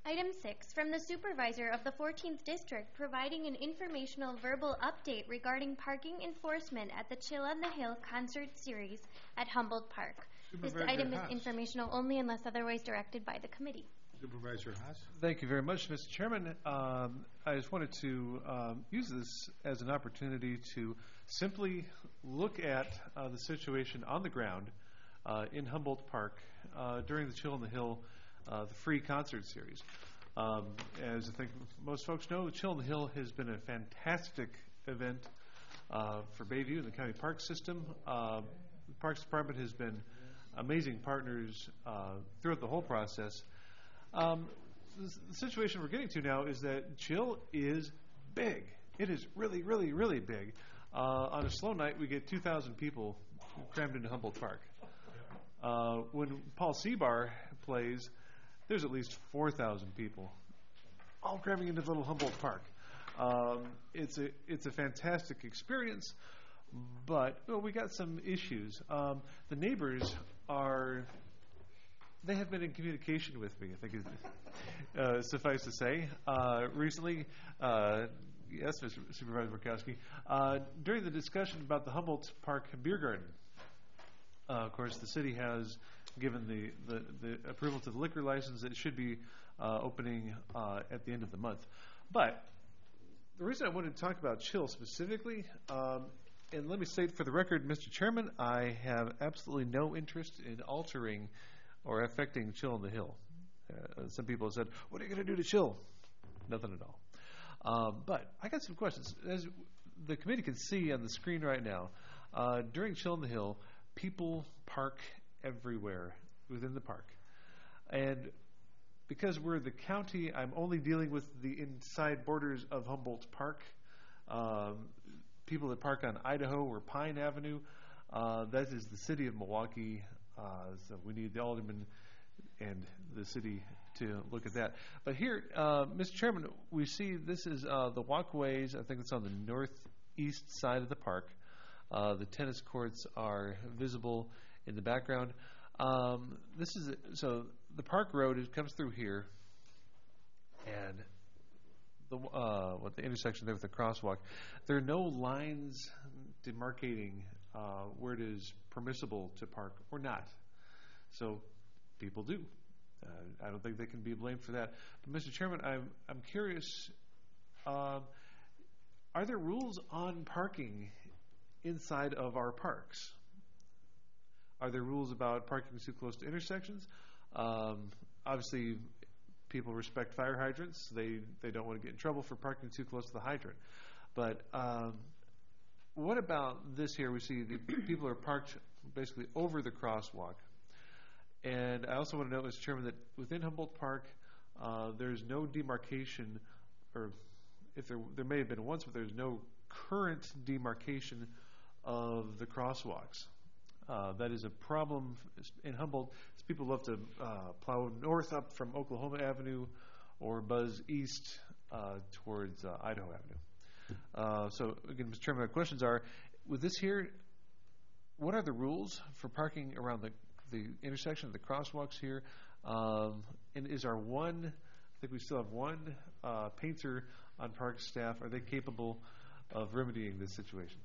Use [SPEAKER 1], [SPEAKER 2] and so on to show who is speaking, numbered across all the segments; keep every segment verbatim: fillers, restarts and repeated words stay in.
[SPEAKER 1] Item six, from the supervisor of the fourteenth District, providing an informational verbal update regarding parking enforcement at the Chill on the Hill concert series at Humboldt Park.
[SPEAKER 2] Supervisor
[SPEAKER 1] This item
[SPEAKER 2] Haas.
[SPEAKER 1] is informational only unless otherwise directed by the committee.
[SPEAKER 2] Supervisor Haas.
[SPEAKER 3] Thank you very much, Mister Chairman. Um, I just wanted to um, use this as an opportunity to simply look at uh, the situation on the ground uh, in Humboldt Park uh, during the Chill on the Hill, uh, the free concert series. Um, as I think most folks know, the Chill on the Hill has been a fantastic event uh, for Bayview and the county park system. Uh, the Parks Department has been amazing partners uh, throughout the whole process. Um, the, the situation we're getting to now is that Chill is big. It is really, really, really big. Uh, on a slow night, we get two thousand people crammed into Humboldt Park. Uh, when Paul Seabar plays, there's at least four thousand people, all cramming into little Humboldt Park. Um, it's a it's a fantastic experience, but well, we got some issues. Um, the neighbors are. They have been in communication with me, I think is uh, suffice to say. Uh, recently, uh, yes, Mister Supervisor Burkowski, uh, during the discussion about the Humboldt Park Beer Garden, uh, of course, the city has given the, the, the approval to the liquor license. It should be uh, opening uh, at the end of the month. But the reason I wanted to talk about Chill specifically, um, and let me state for the record, Mister Chairman, I have absolutely no interest in altering or affecting Chill on the Hill. Uh, some people have said, what are you going to do to Chill? Nothing at all. Um, but I got some questions. As the committee can see on the screen right now, uh, during Chill on the Hill, people park everywhere within the park. And because we're the county, I'm only dealing with the inside borders of Humboldt Park. Um, people that park on Idaho or Pine Avenue, uh, that is the city of Milwaukee. Uh, so we need the alderman and the city to look at that. But here, uh, Mister Chairman, we see this is uh, the walkways. I think it's on the northeast side of the park. Uh, the tennis courts are visible in the background. Um, this is a, so the park road. It comes through here, and the uh, what the intersection there with the crosswalk. There are no lines demarcating Uh, where it is permissible to park or not. So people do. Uh, I don't think they can be blamed for that. But Mister Chairman, I'm, I'm curious, uh, are there rules on parking inside of our parks? Are there rules about parking too close to intersections? Um, obviously, people respect fire hydrants. They, they don't want to get in trouble for parking too close to the hydrant. But um, what about this here? We see the people are parked basically over the crosswalk. And I also want to note, Mister Chairman, that within Humboldt Park, uh, there's no demarcation, or if there there may have been once, but there's no current demarcation of the crosswalks. Uh, that is a problem in Humboldt. People love to uh, plow north up from Oklahoma Avenue or buzz east uh, towards uh, Idaho Avenue. Uh, so, again, Mister Chairman, my questions are, with this here, what are the rules for parking around the, the intersection of the crosswalks here? Um, and is our one, I think we still have one uh, painter on park staff, are they capable of remedying this situation?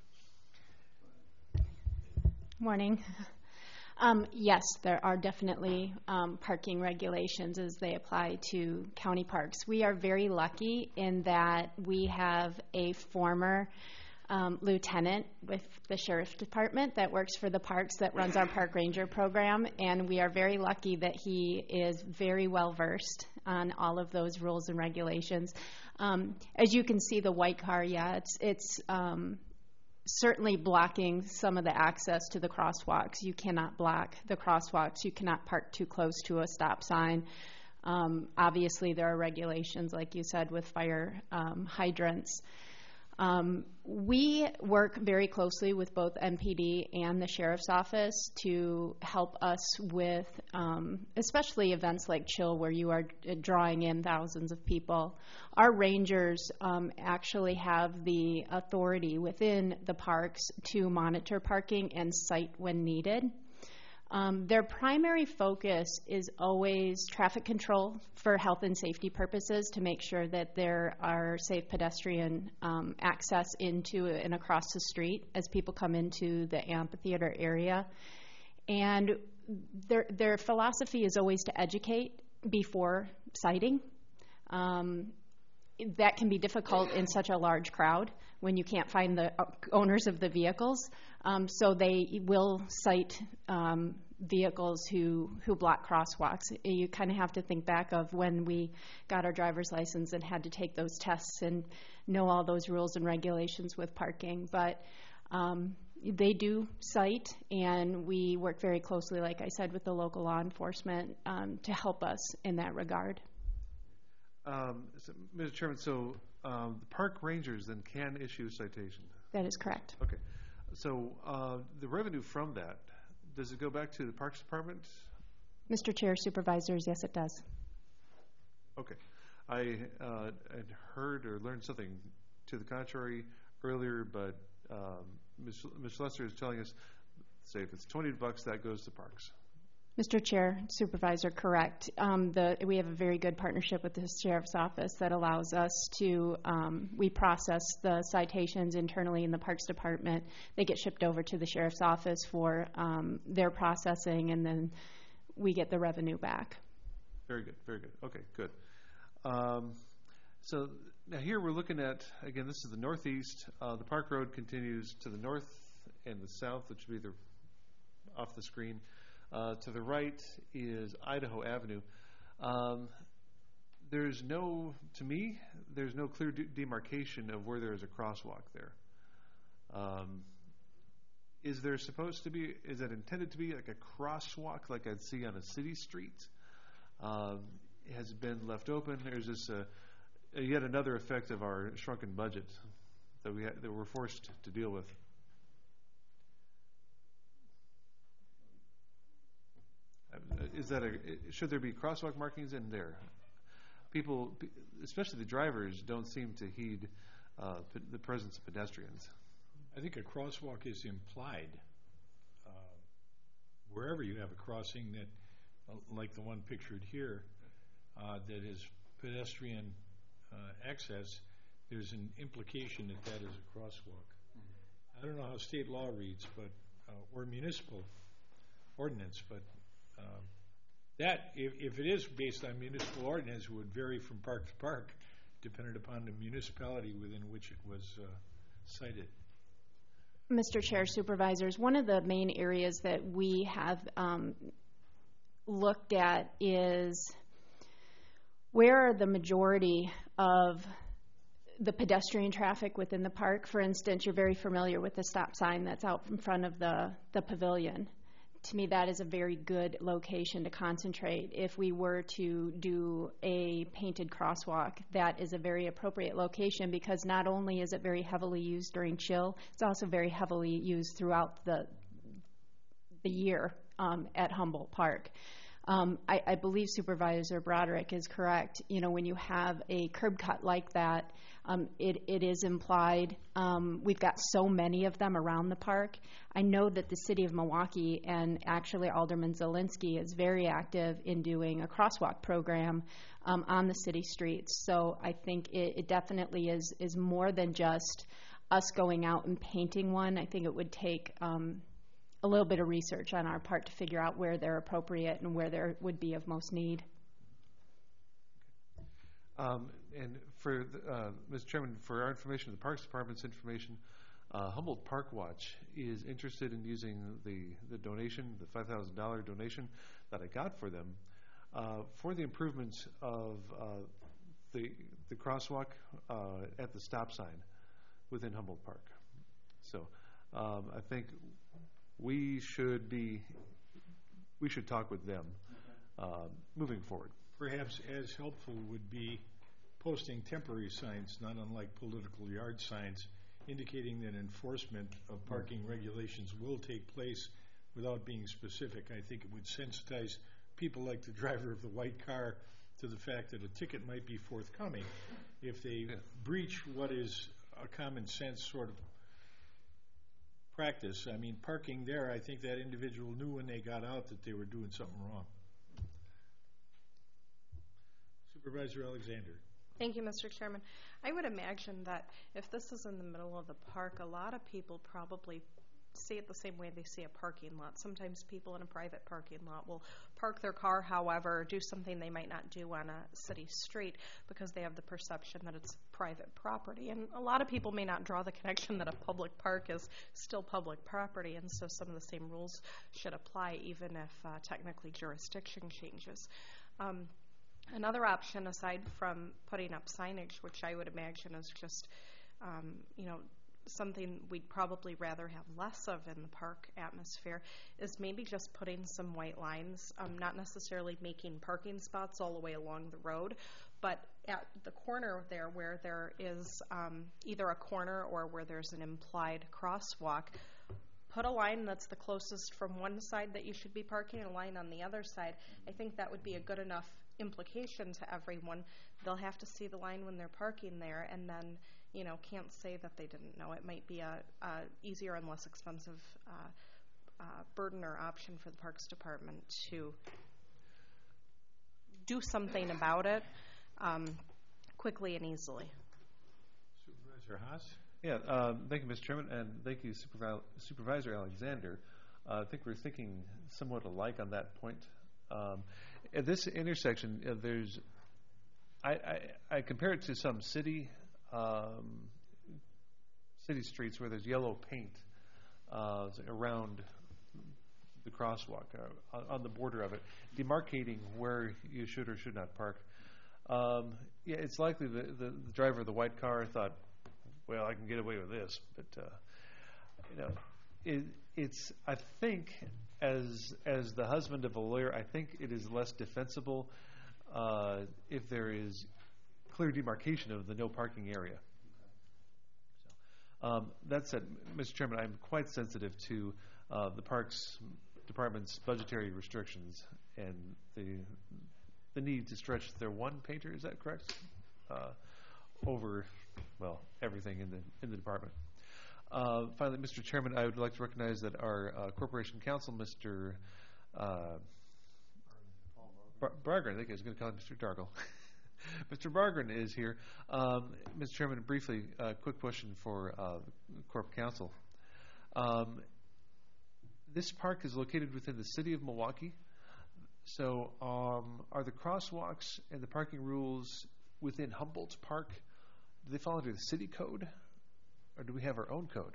[SPEAKER 4] Morning. Um, yes, there are definitely um, parking regulations as they apply to county parks. We are very lucky in that we have a former um, lieutenant with the Sheriff's Department that works for the parks that runs our park ranger program, and we are very lucky that he is very well versed on all of those rules and regulations. Um, as you can see, the white car, yeah, it's it's um, certainly blocking some of the access to the crosswalks. You cannot block the crosswalks. You cannot park too close to a stop sign. Um, obviously, there are regulations, like you said, with fire um, hydrants. Um, we work very closely with both M P D and the Sheriff's Office to help us with, um, especially events like Chill, where you are drawing in thousands of people. Our rangers um, actually have the authority within the parks to monitor parking and cite when needed. Um, their primary focus is always traffic control for health and safety purposes to make sure that there are safe pedestrian um, access into and across the street as people come into the amphitheater area. And their, their philosophy is always to educate before citing. Um, that can be difficult in such a large crowd when you can't find the owners of the vehicles. Um, so they will cite um, vehicles who, who block crosswalks. You kind of have to think back of when we got our driver's license and had to take those tests and know all those rules and regulations with parking. But um, they do cite, and we work very closely, like I said, with the local law enforcement um, to help us in that regard.
[SPEAKER 3] Um, so, Mister Chairman, so um, the park rangers then can issue a citation?
[SPEAKER 4] That is correct.
[SPEAKER 3] Okay. So uh, the revenue from that, does it go back to the Parks Department?
[SPEAKER 4] Mister Chair, Supervisors, yes, it does.
[SPEAKER 3] Okay. I uh, had heard or learned something to the contrary earlier, but um, Miz Miz Lesser is telling us, say if it's twenty bucks, that goes to Parks.
[SPEAKER 4] Mister Chair, Supervisor, correct. Um, the, we have a very good partnership with the Sheriff's Office that allows us to, um, we process the citations internally in the Parks Department. They get shipped over to the Sheriff's Office for um, their processing, and then we get the revenue back.
[SPEAKER 3] Very good, very good. Okay, good. Um, so now here we're looking at, again, this is the northeast. Uh, the Park Road continues to the north and the south, which would be the, off the screen. Uh, to the right is Idaho Avenue. Um, there's no, to me, there's no clear de demarcation of where there is a crosswalk there. Um, is there supposed to be, is that intended to be like a crosswalk like I'd see on a city street? Um, has it been left open? Or is this a, a yet another effect of our shrunken budget that, we ha that we're forced to deal with? Is that a, should there be crosswalk markings in there? People, especially the drivers, don't seem to heed uh, the presence of pedestrians.
[SPEAKER 2] I think a crosswalk is implied. Uh, wherever you have a crossing that, uh, like the one pictured here, uh, that is pedestrian uh, access, there's an implication that that is a crosswalk. Mm-hmm. I don't know how state law reads, but uh, or municipal ordinance, but Um, that, if, if it is based on municipal ordinance, it would vary from park to park, depending upon the municipality within which it was uh, cited.
[SPEAKER 4] Mister Chair, Supervisors, one of the main areas that we have um, looked at is where are the majority of the pedestrian traffic within the park. For instance, you're very familiar with the stop sign that's out in front of the, the pavilion. To me, that is a very good location to concentrate. If we were to do a painted crosswalk, that is a very appropriate location because not only is it very heavily used during chill, it's also very heavily used throughout the, the year um, at Humboldt Park. Um, I, I believe Supervisor Broderick is correct. You know, when you have a curb cut like that, um, it, it is implied. Um, we've got so many of them around the park. I know that the city of Milwaukee and actually Alderman Zielinski is very active in doing a crosswalk program um, on the city streets. So I think it, it definitely is, is more than just us going out and painting one. I think it would take um, a little bit of research on our part to figure out where they're appropriate and where there would be of most need.
[SPEAKER 3] Um, and for, the, uh, Mister Chairman, for our information, the Parks Department's information, uh, Humboldt Park Watch is interested in using the, the donation, the five thousand dollar donation that I got for them, uh, for the improvements of uh, the, the crosswalk uh, at the stop sign within Humboldt Park. So um, I think we should be, we should talk with them uh, moving forward.
[SPEAKER 2] Perhaps as helpful would be posting temporary signs, not unlike political yard signs, indicating that enforcement of parking regulations will take place without being specific. I think it would sensitize people like the driver of the white car to the fact that a ticket might be forthcoming if they yeah. breach what is a common sense sort of practice. I mean, parking there, I think that individual knew when they got out that they were doing something wrong. Supervisor Alexander.
[SPEAKER 5] Thank you, Mister Chairman. I would imagine that if this is in the middle of the park, a lot of people probably see it the same way they see a parking lot. Sometimes people in a private parking lot will park their car, however, do something they might not do on a city street because they have the perception that it's private property. And a lot of people may not draw the connection that a public park is still public property, and so some of the same rules should apply even if uh, technically jurisdiction changes. Um, Another option, aside from putting up signage, which I would imagine is just, um, you know, something we'd probably rather have less of in the park atmosphere, is maybe just putting some white lines, um, not necessarily making parking spots all the way along the road, but at the corner there where there is um, either a corner or where there's an implied crosswalk, put a line that's the closest from one side that you should be parking and a line on the other side. I think that would be a good enough implication to everyone. They'll have to see the line when they're parking there, and then, you know, can't say that they didn't know. It might be a, a easier and less expensive uh, uh, burden or option for the Parks Department to do something about it um, quickly and easily.
[SPEAKER 2] Supervisor Haas.
[SPEAKER 3] Yeah, um, thank you, Mister Chairman, and thank you, Supervi- Supervisor Alexander. Uh, I think we're thinking somewhat alike on that point. Um, at this intersection, uh, there's, I, I, I compare it to some city, um, city streets where there's yellow paint uh, around the crosswalk, uh, on the border of it, demarcating where you should or should not park. Um, yeah, it's likely the, the, the driver of the white car thought, well, I can get away with this, but uh, you know, it, it's. I think, as as the husband of a lawyer, I think it is less defensible uh, if there is clear demarcation of the no parking area. So, um, that said, Mister Chairman, I'm quite sensitive to uh, the Parks Department's budgetary restrictions and the the need to stretch their one pager. Is that correct? Uh, over, well, everything in the in the department. Uh, finally, Mister Chairman, I would like to recognize that our uh, Corporation Counsel, Mister Uh, Bar- Bargren, I think I was going to call him Mister Dargle. Mister Bargren is here. Um, Mister Chairman, briefly, a uh, quick question for uh, the Corp Counsel. Um, this park is located within the city of Milwaukee. So um, are the crosswalks and the parking rules within Humboldt Park, do they fall under the city code, or do we have our own code?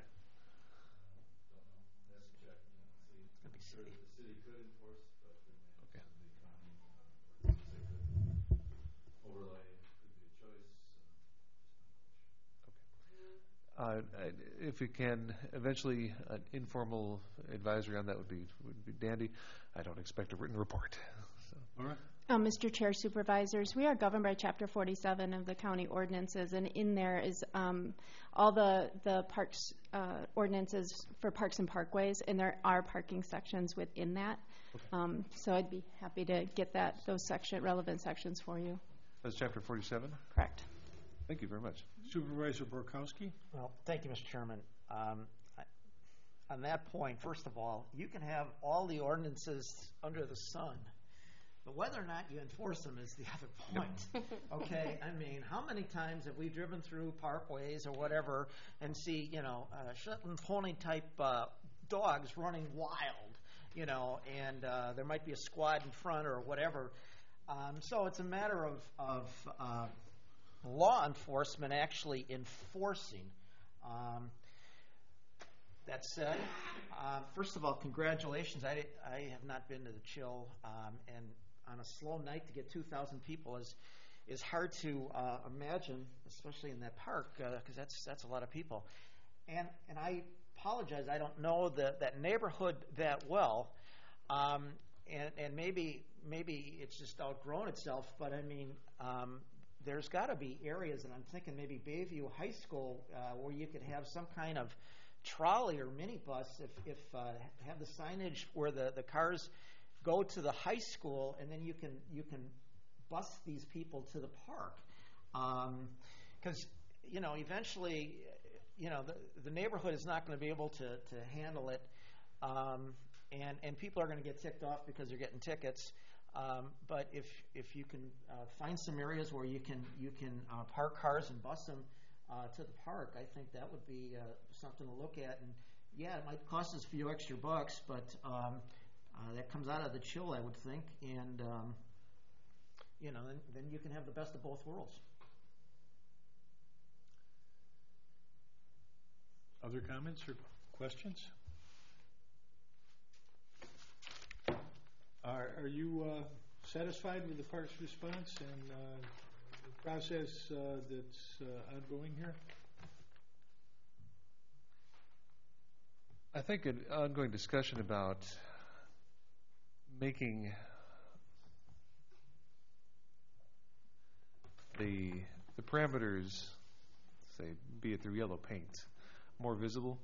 [SPEAKER 3] Uh, if we can, eventually an informal advisory on that would be would be dandy. I don't expect a written report. So.
[SPEAKER 2] All right.
[SPEAKER 4] Uh, Mister Chair, Supervisors, we are governed by Chapter forty-seven of the county ordinances, and in there is um, all the the parks uh, ordinances for parks and parkways, and there are parking sections within that.
[SPEAKER 3] Okay.
[SPEAKER 4] Um, so I'd be happy to get that those section relevant sections for you.
[SPEAKER 3] That's Chapter forty-seven?
[SPEAKER 4] Correct.
[SPEAKER 3] Thank you very much.
[SPEAKER 2] Supervisor Borkowski.
[SPEAKER 6] Well, thank you, Mister Chairman. Um, I, on that point, first of all, you can have all the ordinances under the sun, but whether or not you enforce them is the other point. Okay, I mean, how many times have we driven through parkways or whatever and see, you know, uh, Shetland pony type uh, dogs running wild, you know, and uh, there might be a squad in front or whatever. Um, so it's a matter of, of uh, law enforcement actually enforcing. Um, that said, uh, first of all, congratulations. I, I have not been to the Chill, um, and on a slow night to get two thousand people is is hard to uh, imagine, especially in that park, because uh, that's that's a lot of people. And and I apologize, I don't know the, that neighborhood that well, um, and and maybe maybe it's just outgrown itself. But I mean. Um, There's got to be areas, and I'm thinking maybe Bayview High School, uh, where you could have some kind of trolley or minibus, if, if uh, have the signage where the, the cars go to the high school, and then you can you can bus these people to the park. Because, um, you know, eventually you know, the, the neighborhood is not going to be able to, to handle it, um, and, and people are going to get ticked off because they're getting tickets. Um, but if if you can uh, find some areas where you can you can uh, park cars and bus them uh, to the park, I think that would be uh, something to look at. And yeah, it might cost us a few extra bucks, but um, uh, that comes out of the chill, I would think. And um, you know, then, then you can have the best of both worlds.
[SPEAKER 2] Other comments or questions? Are, are you uh, satisfied with the park's response and uh, the process uh, that's uh, ongoing here?
[SPEAKER 3] I think an ongoing discussion about making the the parameters, say, be it through yellow paint, more visible.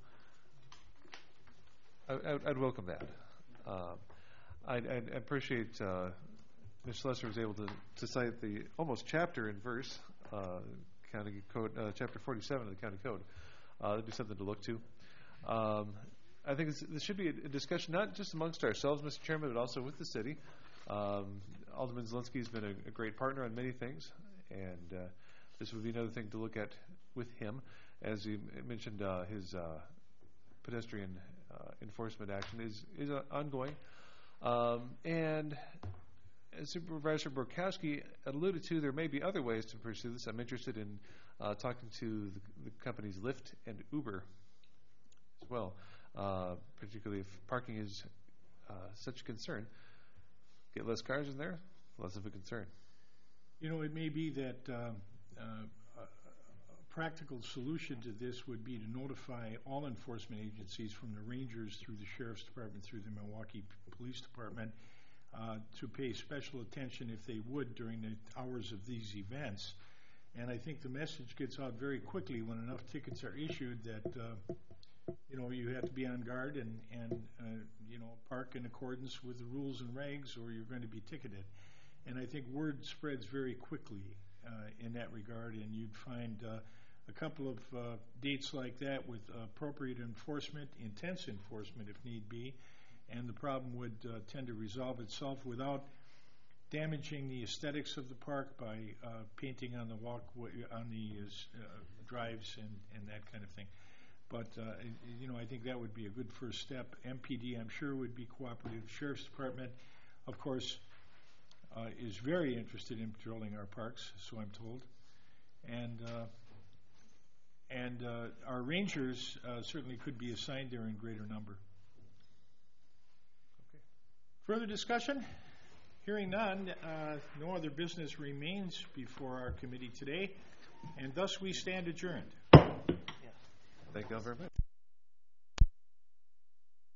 [SPEAKER 3] I, I, I'd welcome that. Um, I, I appreciate uh, Miz Schlesser was able to, to cite the almost chapter and verse, uh, county code, uh, chapter forty-seven of the county code. Uh, that'd be something to look to. Um, I think this, this should be a, a discussion not just amongst ourselves, Mister Chairman, but also with the city. Um, Alderman Zielinski has been a, a great partner on many things, and uh, this would be another thing to look at with him. As he mentioned, uh, his uh, pedestrian uh, enforcement action is, is uh, ongoing. Um, and as Supervisor Borkowski alluded to, there may be other ways to pursue this. I'm interested in uh, talking to the, the companies Lyft and Uber as well, uh, particularly if parking is uh, such a concern. Get less cars in there, less of a concern.
[SPEAKER 2] You know, it may be that uh, uh, a practical solution to this would be to notify all enforcement agencies, from the Rangers through the Sheriff's Department through the Milwaukee Police Department, uh, to pay special attention, if they would, during the hours of these events. And I think the message gets out very quickly when enough tickets are issued that uh, you know, you have to be on guard and, and uh, you know, park in accordance with the rules and regs, or you're going to be ticketed. And I think word spreads very quickly uh, in that regard, and you'd find uh, a couple of uh, dates like that with appropriate enforcement, intense enforcement if need be, and the problem would uh, tend to resolve itself without damaging the aesthetics of the park by uh, painting on the walkway, on the uh, drives and, and that kind of thing. But, uh, you know, I think that would be a good first step. M P D, I'm sure, would be cooperative. Sheriff's Department, of course, uh, is very interested in patrolling our parks, so I'm told. And uh, and uh, our rangers uh, certainly could be assigned there in greater number. Okay. Further discussion? Hearing none, uh, no other business remains before our committee today, and thus we stand adjourned.
[SPEAKER 3] Thank you all very much.